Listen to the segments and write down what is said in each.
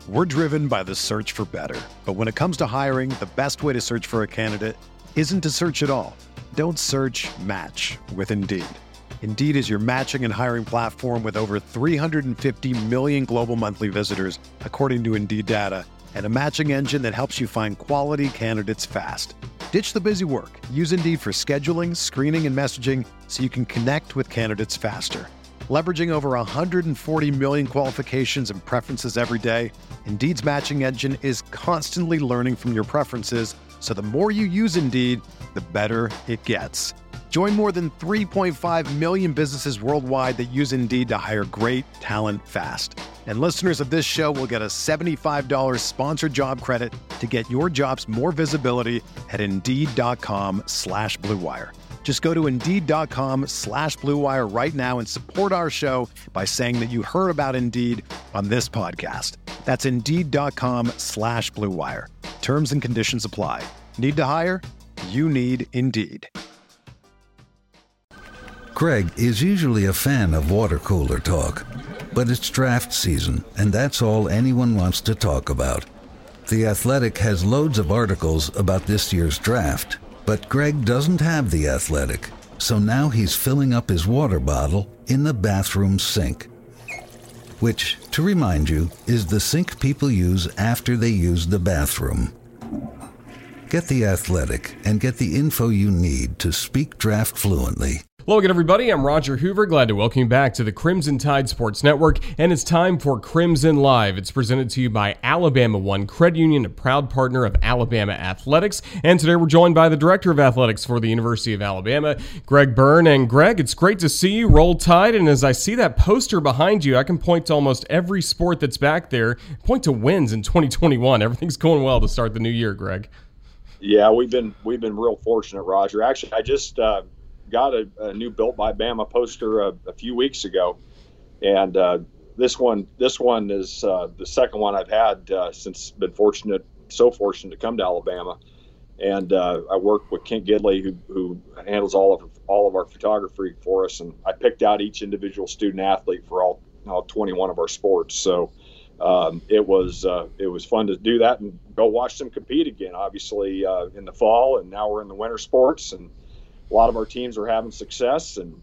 We're driven by the search for better. But when it comes to hiring, the best way to search for a candidate isn't to search at all. Don't search, match with Indeed. Indeed is your matching and hiring platform with over 350 million global monthly visitors, according to Indeed data, and a matching engine that helps you find quality candidates fast. Ditch the busy work. Use Indeed for scheduling, screening, and messaging so you can connect with candidates faster. Leveraging over 140 million qualifications and preferences every day, Indeed's matching engine is constantly learning from your preferences, so the more you use Indeed, the better it gets. Join more than 3.5 million businesses worldwide that use Indeed to hire great talent fast. And listeners of this show will get a $75 sponsored job credit to get your jobs more visibility at Indeed.com/Blue Wire. Just go to Indeed.com/Blue Wire right now and support our show by saying that you heard about Indeed on this podcast. That's Indeed.com/Blue Wire. Terms and conditions apply. Need to hire? You need Indeed. Greg is usually a fan of water cooler talk, but it's draft season, and that's all anyone wants to talk about. The Athletic has loads of articles about this year's draft, but Greg doesn't have The Athletic, so now he's filling up his water bottle in the bathroom sink, which, to remind you, is the sink people use after they use the bathroom. Get The Athletic and get the info you need to speak draft fluently. Hello again, everybody. I'm Roger Hoover. Glad to welcome you back to the Crimson Tide Sports Network, and it's time for Crimson Live. It's presented to you by Alabama One Credit Union, a proud partner of Alabama Athletics. And today we're joined by the Director of Athletics for the University of Alabama, Greg Byrne. And Greg, it's great to see you. Roll Tide. And as I see that poster behind you, I can point to almost every sport that's back there, point to wins in 2021. Everything's going well to start the new year, Greg. Yeah, we've been real fortunate, Roger. Actually, I just got a new Built by Bama poster a few weeks ago, and this one is the second one I've had since been so fortunate to come to Alabama. And I work with Kent Gidley, who handles all of our photography for us, and I picked out each individual student athlete for all 21 of our sports. So it was fun to do that and go watch them compete again. Obviously in the fall, and now we're in the winter sports, and a lot of our teams are having success, and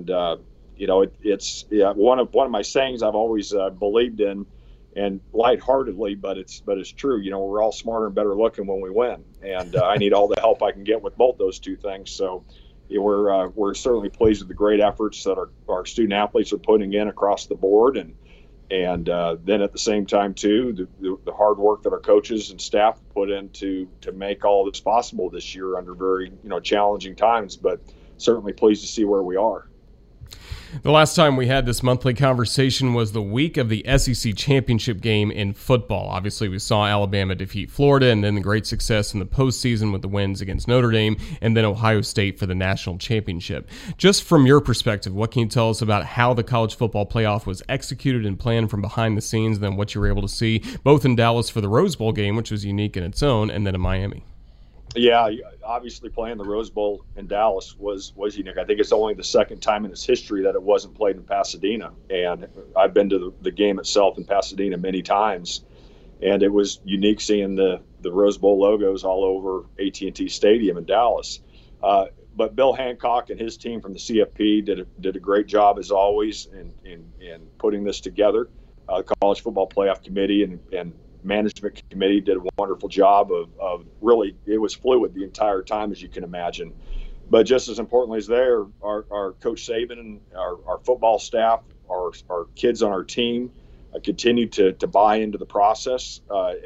it's one of my sayings I've always believed in, and lightheartedly, but it's true. We're all smarter and better looking when we win, and I need all the help I can get with both those two things. So we're certainly pleased with the great efforts that our student athletes are putting in across the board, and then at the same time too, the hard work that our coaches and staff put in to make all this possible this year under very challenging times, but certainly pleased to see where we are. The last time we had this monthly conversation was the week of the SEC championship game in football. Obviously, we saw Alabama defeat Florida, and then the great success in the postseason with the wins against Notre Dame, and then Ohio State for the national championship. Just from your perspective, what can you tell us about how the college football playoff was executed and planned from behind the scenes, and then what you were able to see both in Dallas for the Rose Bowl game, which was unique in its own, and then in Miami? Yeah, obviously playing the Rose Bowl in Dallas was unique. I think it's only the second time in its history that it wasn't played in Pasadena. And I've been to the game itself in Pasadena many times. And it was unique seeing the Rose Bowl logos all over AT&T Stadium in Dallas. But Bill Hancock and his team from the CFP did a great job, as always, in putting this together. The College Football Playoff Committee and management committee did a wonderful job of really, it was fluid the entire time, as you can imagine. But just as importantly as there, our Coach Saban and our football staff, our kids on our team continued to buy into the process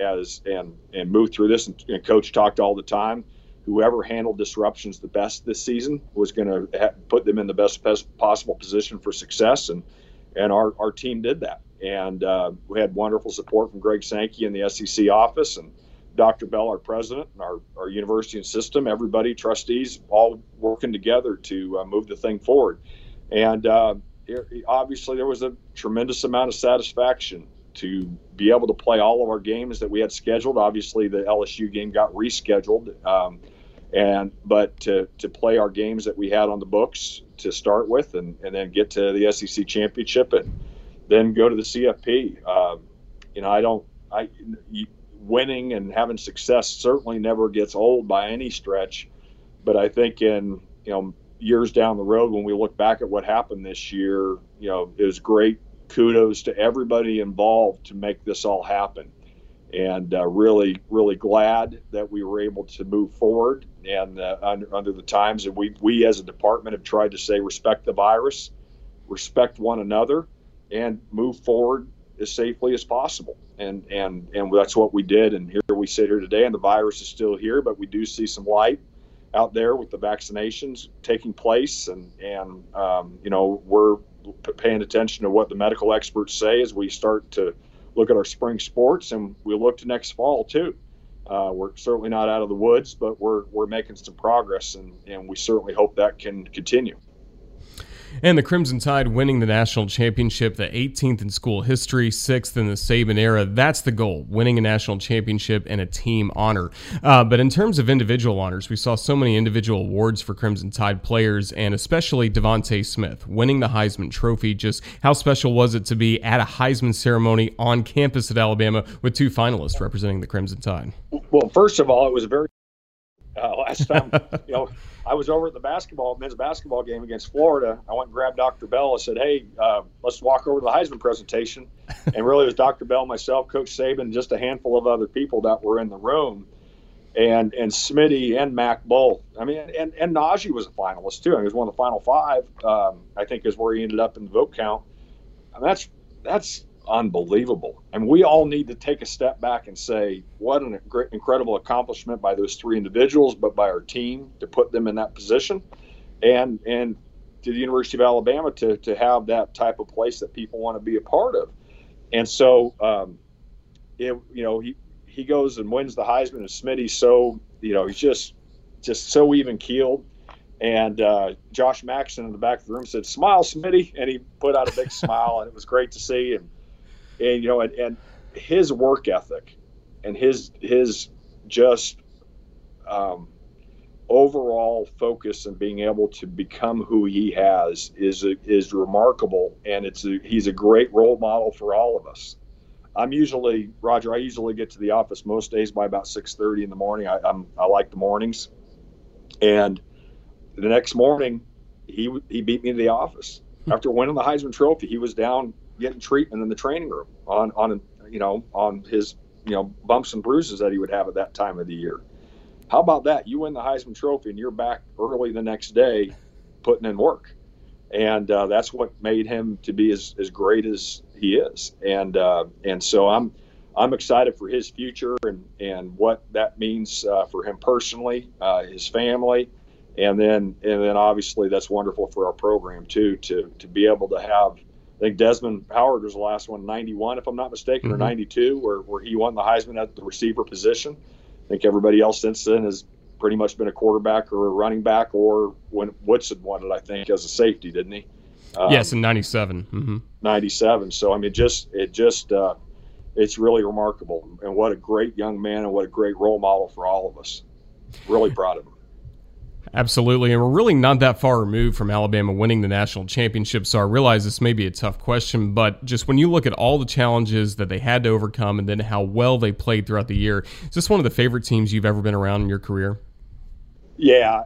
and move through this. And Coach talked all the time, whoever handled disruptions the best this season was going to put them in the best possible position for success. And our team did that. And we had wonderful support from Greg Sankey in the SEC office, and Dr. Bell, our president, and our university and system, everybody, trustees, all working together to move the thing forward. And obviously there was a tremendous amount of satisfaction to be able to play all of our games that we had scheduled. Obviously the LSU game got rescheduled, but to play our games that we had on the books to start with, and then get to the SEC championship and then go to the CFP. winning and having success certainly never gets old by any stretch. But I think in years down the road, when we look back at what happened this year, it was great. Kudos to everybody involved to make this all happen. And really, really glad that we were able to move forward. And under the times that we as a department have tried to say, respect the virus, respect one another, and move forward as safely as possible. And that's what we did. And here we sit here today, and the virus is still here, but we do see some light out there with the vaccinations taking place. And we're paying attention to what the medical experts say as we start to look at our spring sports, and we look to next fall too. We're certainly not out of the woods, but we're making some progress, and we certainly hope that can continue. And the Crimson Tide winning the national championship, the 18th in school history, 6th in the Saban era. That's the goal, winning a national championship and a team honor. But in terms of individual honors, we saw so many individual awards for Crimson Tide players, and especially Devontae Smith winning the Heisman Trophy. Just how special was it to be at a Heisman ceremony on campus at Alabama with two finalists representing the Crimson Tide? Well, first of all, it was a very last time, I was over at the men's basketball game against Florida. I went and grabbed Dr. Bell and said, hey, let's walk over to the Heisman presentation. And really it was Dr. Bell, myself, Coach Saban, just a handful of other people that were in the room. And Smitty and Mac both. I mean, and Najee was a finalist too. He was one of the final five, I think is where he ended up in the vote count. I mean, that's unbelievable. And we all need to take a step back and say, what an incredible accomplishment by those three individuals, but by our team to put them in that position, and to the University of Alabama to have that type of place that people want to be a part of. And so, he goes and wins the Heisman, and Smitty's so, he's just so even keeled. And Josh Maxson in the back of the room said, "Smile, Smitty," and he put out a big smile, and it was great to see. And his work ethic and his just overall focus and being able to become who he has is remarkable, and he's a great role model for all of us. I usually get to the office most days by about 6:30 in the morning. I like the mornings, and the next morning he beat me to the office after winning the Heisman Trophy. He was down getting treatment in the training room on his bumps and bruises that he would have at that time of the year. How about that? You win the Heisman Trophy and you're back early the next day putting in work. And that's what made him to be as great as he is. And so I'm excited for his future and what that means for him personally, his family. And then obviously that's wonderful for our program too, to be able to have, I think Desmond Howard was the last one, 91, if I'm not mistaken, or 92, where he won the Heisman at the receiver position. I think everybody else since then has pretty much been a quarterback or a running back, or when Woodson won it, I think, as a safety, didn't he? Yes, in 97. Mm-hmm. 97. So, I mean, it's really remarkable. And what a great young man and what a great role model for all of us. Really proud of him. Absolutely, and we're really not that far removed from Alabama winning the national championship, so I realize this may be a tough question, but just when you look at all the challenges that they had to overcome and then how well they played throughout the year, is this one of the favorite teams you've ever been around in your career? Yeah.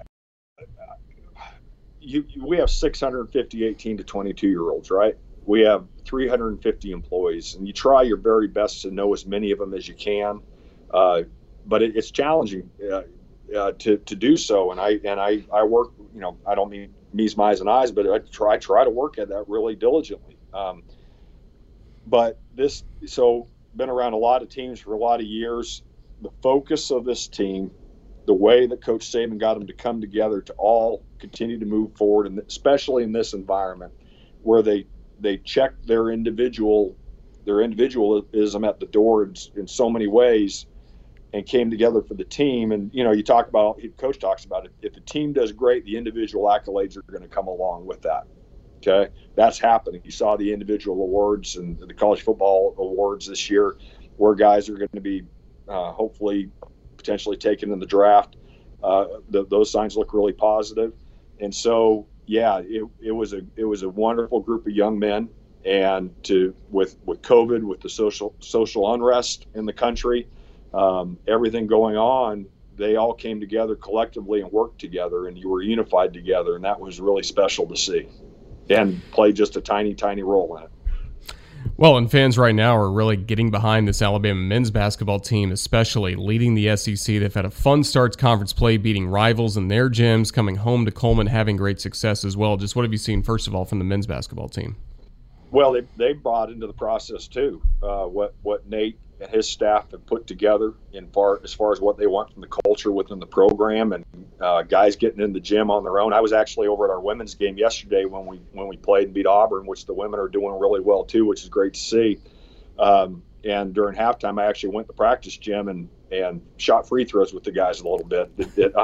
We have 650 18 to 22-year-olds, right? We have 350 employees, and you try your very best to know as many of them as you can, but it's challenging to do so, and I work. I don't mean me's, my's, and I's, but I try to work at that really diligently. But been around a lot of teams for a lot of years. The focus of this team, the way that Coach Saban got them to come together to all continue to move forward, and especially in this environment where they check their individualism at the door in so many ways, and came together for the team. And, Coach talks about it. If the team does great, the individual accolades are going to come along with that. Okay. That's happening. You saw the individual awards and the college football awards this year, where guys are going to be hopefully potentially taken in the draft. Those signs look really positive. And so, yeah, it was a wonderful group of young men. And with COVID, with the social unrest in the country, everything going on, they all came together collectively and worked together, and you were unified together, and that was really special to see, and played just a tiny, tiny role in it. Well, and fans right now are really getting behind this Alabama men's basketball team, especially leading the SEC. They've had a fun start to conference play, beating rivals in their gyms, coming home to Coleman, having great success as well. Just what have you seen, first of all, from the men's basketball team? Well, they brought into the process, too, what Nate and his staff have put together as far as what they want from the culture within the program, and guys getting in the gym on their own. I was actually over at our women's game yesterday when we played and beat Auburn, which the women are doing really well too, which is great to see. And during halftime, I actually went to the practice gym and shot free throws with the guys a little bit.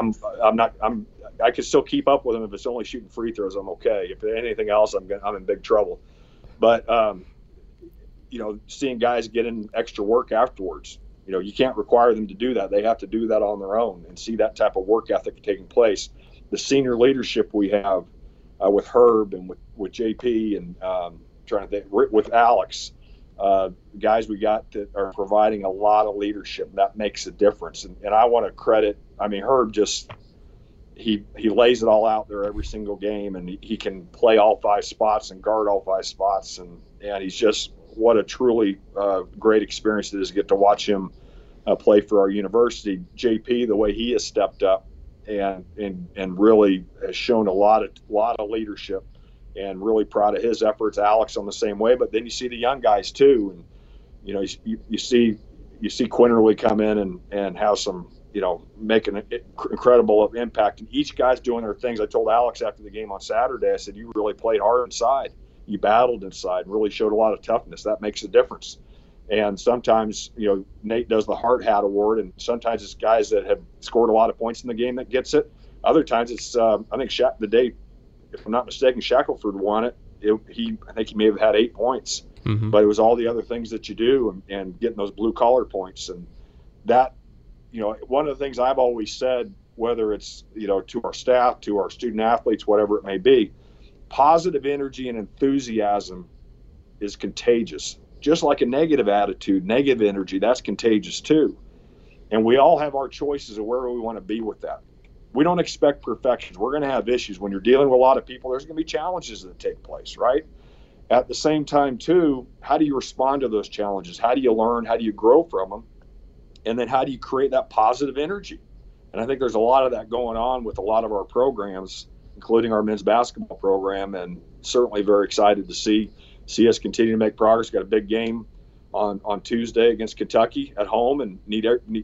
I can still keep up with them if it's only shooting free throws. I'm okay. If anything else, I'm in big trouble. But seeing guys get in extra work afterwards, you can't require them to do that. They have to do that on their own and see that type of work ethic taking place. The senior leadership we have with Herb and with JP and trying to think with Alex, guys we got that are providing a lot of leadership. That makes a difference. And I want to credit, Herb just, he lays it all out there every single game, and he can play all 5 spots and guard all 5 spots. And he's just, what a truly great experience it is to get to watch him play for our university. JP, the way he has stepped up and really has shown a lot of leadership, and really proud of his efforts. Alex on the same way, but then you see the young guys too, and you see Quinterly come in and have some, make an incredible impact, and each guy's doing their things. I told Alex after the game on Saturday, I said, you really played hard inside. You battled inside and really showed a lot of toughness. That makes a difference. And sometimes, Nate does the Hard Hat Award, and sometimes it's guys that have scored a lot of points in the game that gets it. Other times it's, I think the day, if I'm not mistaken, Shackelford won it. I think he may have had 8 points, but it was all the other things that you do and getting those blue collar points. And that, one of the things I've always said, whether it's, to our staff, to our student athletes, whatever it may be, positive energy and enthusiasm is contagious. Just like a negative attitude, negative energy, that's contagious too. And we all have our choices of where we want to be with that. We don't expect perfection. We're going to have issues. When you're dealing with a lot of people, there's going to be challenges that take place, right? At the same time too, how do you respond to those challenges? How do you learn? How do you grow from them? And then how do you create that positive energy? And I think there's a lot of that going on with a lot of our programs, including our men's basketball program, and certainly very excited to see us continue to make progress. Got a big game on Tuesday against Kentucky at home, and we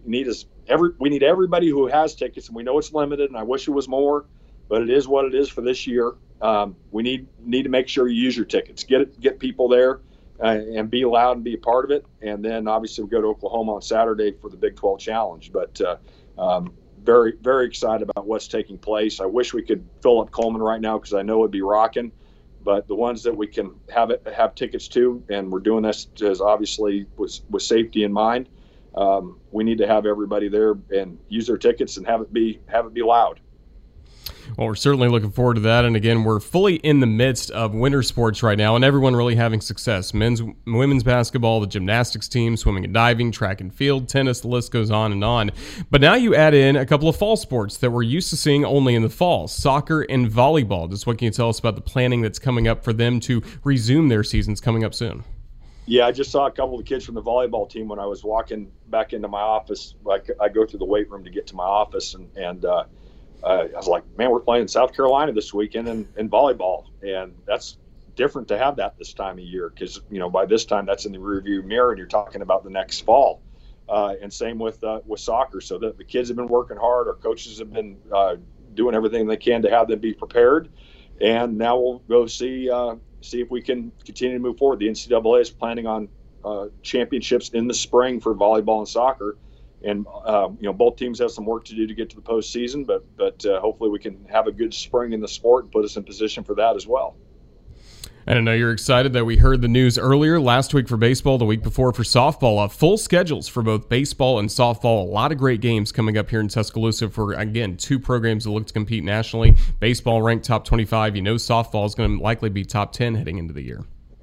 need everybody who has tickets, and we know it's limited, and I wish it was more, but it is what it is for this year. We need to make sure you use your tickets, get people there, and be loud and be a part of it. And then obviously we go to Oklahoma on Saturday for the Big 12 Challenge. But very, very excited about what's taking place. I wish we could fill up Coleman right now because I know it'd be rocking. But the ones that we can have tickets to, and we're doing this as obviously with safety in mind, we need to have everybody there and use their tickets and have it be loud. Well, we're certainly looking forward to that. And again, we're fully in the midst of winter sports right now, and everyone really having success. Women's basketball, the gymnastics team, swimming and diving, track and field, tennis, the list goes on and on. But now you add in a couple of fall sports that we're used to seeing only in the fall, soccer and volleyball. Just what can you tell us about the planning that's coming up for them to resume their seasons coming up soon? Yeah, I just saw a couple of the kids from the volleyball team when I was walking back into my office. I go through the weight room to get to my office, and I was like, man, we're playing South Carolina this weekend in volleyball. And that's different to have that this time of year because, by this time that's in the rearview mirror and you're talking about the next fall. And same with soccer. So the kids have been working hard. Our coaches have been doing everything they can to have them be prepared. And now we'll go see if we can continue to move forward. The NCAA is planning on championships in the spring for volleyball and soccer. And, both teams have some work to do to get to the postseason, but hopefully we can have a good spring in the sport and put us in position for that as well. And I know you're excited that we heard the news earlier last week for baseball, the week before for softball. Full schedules for both baseball and softball. A lot of great games coming up here in Tuscaloosa for, again, 2 programs that look to compete nationally. Baseball ranked top 25. Softball is going to likely be top 10 heading into the year.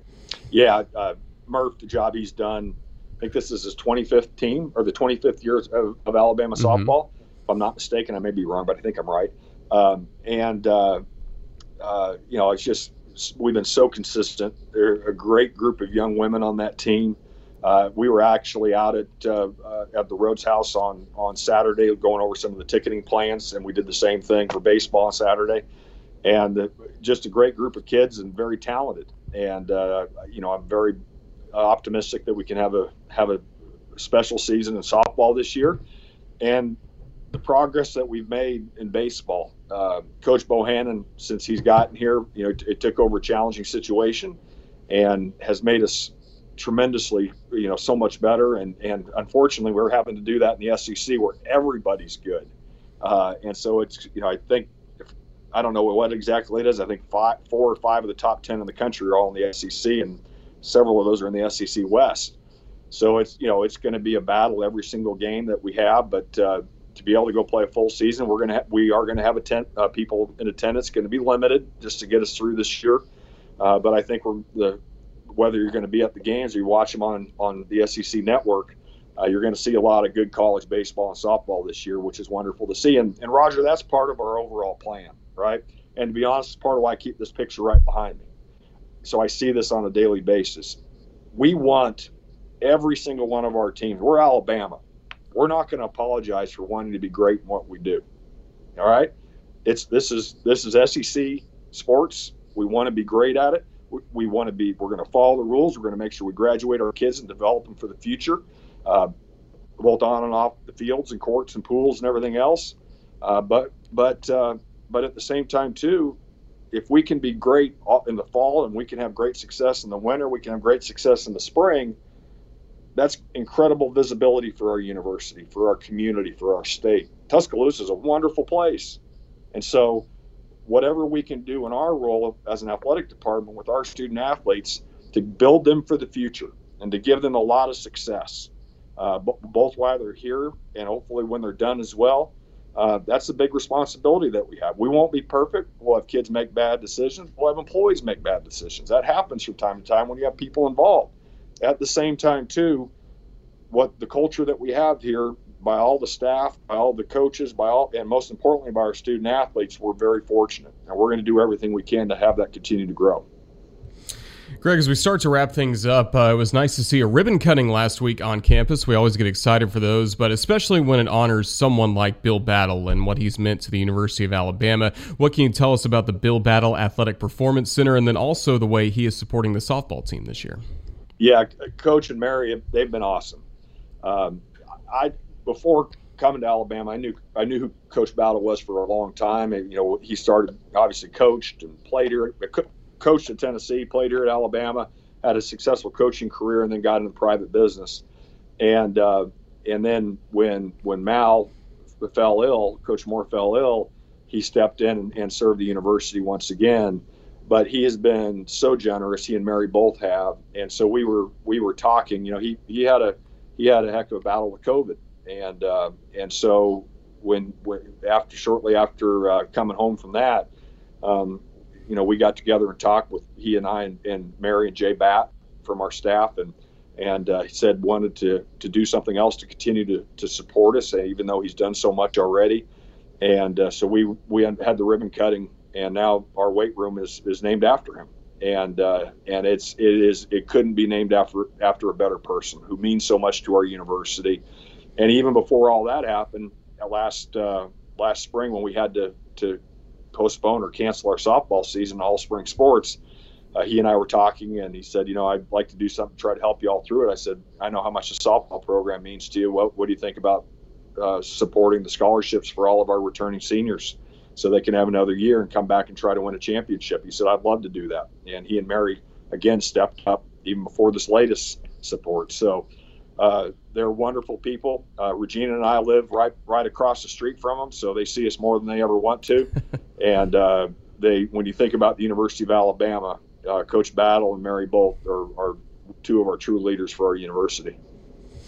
Yeah, Murph, the job he's done, I think this is his 25th team or the 25th year of Alabama softball. If I'm not mistaken, I may be wrong, but I think I'm right. It's just we've been so consistent. They're a great group of young women on that team. We were actually out at the Rhodes House on Saturday going over some of the ticketing plans, and we did the same thing for baseball on Saturday. And just a great group of kids and very talented. And I'm very optimistic that we can have a special season in softball this year. And the progress that we've made in baseball, Coach Bohannon, since he's gotten here, it took over a challenging situation and has made us tremendously, so much better. And unfortunately, we're having to do that in the SEC where everybody's good. And so it's, I think, I don't know what exactly it is. I think 4 or 5 of the top 10 in the country are all in the SEC, and several of those are in the SEC West. So it's going to be a battle every single game that we have. But to be able to go play a full season, we are going to have people in attendance. Going to be limited just to get us through this year. But I think whether you're going to be at the games or you watch them on the SEC network, you're going to see a lot of good college baseball and softball this year, which is wonderful to see. And Roger, that's part of our overall plan. Right. And to be honest, it's part of why I keep this picture right behind me. So I see this on a daily basis. We want every single one of our teams. We're Alabama. We're not going to apologize for wanting to be great in what we do. All right. This is SEC sports. We want to be great at it. We're going to follow the rules. We're going to make sure we graduate our kids and develop them for the future, both on and off the fields and courts and pools and everything else. But at the same time, too, if we can be great in the fall and we can have great success in the winter, we can have great success in the spring, that's incredible visibility for our university, for our community, for our state. Tuscaloosa is a wonderful place. And so whatever we can do in our role as an athletic department with our student athletes to build them for the future and to give them a lot of success, both while they're here and hopefully when they're done as well. That's a big responsibility that we have. We won't be perfect. We'll have kids make bad decisions. We'll have employees make bad decisions. That happens from time to time when you have people involved. At the same time, too, what the culture that we have here by all the staff, by all the coaches, and most importantly by our student athletes, we're very fortunate. And we're going to do everything we can to have that continue to grow. Greg, as we start to wrap things up, it was nice to see a ribbon cutting last week on campus. We always get excited for those, but especially when it honors someone like Bill Battle and what he's meant to the University of Alabama. What can you tell us about the Bill Battle Athletic Performance Center and then also the way he is supporting the softball team this year? Yeah, Coach and Mary, they've been awesome. Before coming to Alabama, I knew who Coach Battle was for a long time. And, he started, obviously coached and played here, coached at Tennessee, played here at Alabama, had a successful coaching career, and then got into private business. And then when Mal fell ill, Coach Moore fell ill, he stepped in and served the university once again. But he has been so generous. He and Mary both have, and so we were talking. He had a heck of a battle with COVID, and so shortly after coming home from that, we got together and talked with he and I and Mary and Jay Batt from our staff, and he said wanted to do something else to continue to support us, even though he's done so much already. And so we had the ribbon cutting, and now our weight room is named after him. And it couldn't be named after a better person who means so much to our university. And even before all that happened, last spring when we had to postpone or cancel our softball season, all spring sports, he and I were talking, and he said, I'd like to do something to try to help you all through it. I said, I know how much the softball program means to you. What do you think about supporting the scholarships for all of our returning seniors so they can have another year and come back and try to win a championship? He said, I'd love to do that. And he and Mary, again, stepped up even before this latest support. So they're wonderful people. Regina and I live right across the street from them, so they see us more than they ever want to. And when you think about the University of Alabama, Coach Battle and Mary both are two of our true leaders for our university.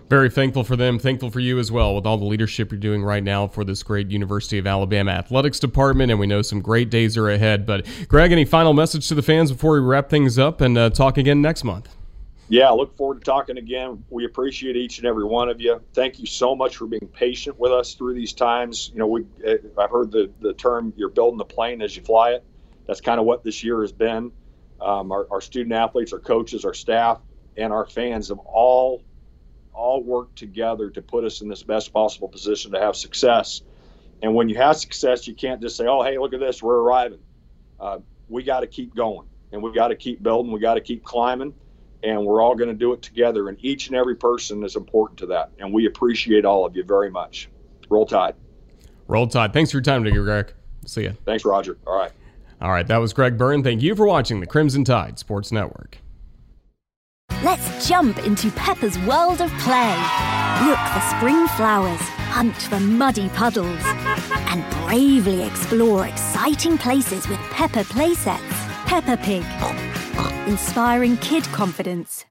Very thankful for them. Thankful for you as well with all the leadership you're doing right now for this great University of Alabama athletics department, and we know some great days are ahead. But Greg, any final message to the fans before we wrap things up and talk again next month? Yeah, I look forward to talking again. We appreciate each and every one of you. Thank you so much for being patient with us through these times. I've heard the term, you're building the plane as you fly it. That's kind of what this year has been. Our student athletes, our coaches, our staff, and our fans have all worked together to put us in this best possible position to have success. And when you have success, you can't just say, oh, hey, look at this, we're arriving. We got to keep going, and we got to keep building. We got to keep climbing, and we're all going to do it together. And each and every person is important to that. And we appreciate all of you very much. Roll Tide. Roll Tide. Thanks for your time today, Greg. See you. Thanks, Roger. All right. All right, that was Greg Byrne. Thank you for watching the Crimson Tide Sports Network. Let's jump into Peppa's world of play. Look for spring flowers, hunt for muddy puddles, and bravely explore exciting places with Peppa playsets. Peppa Pig, inspiring kid confidence.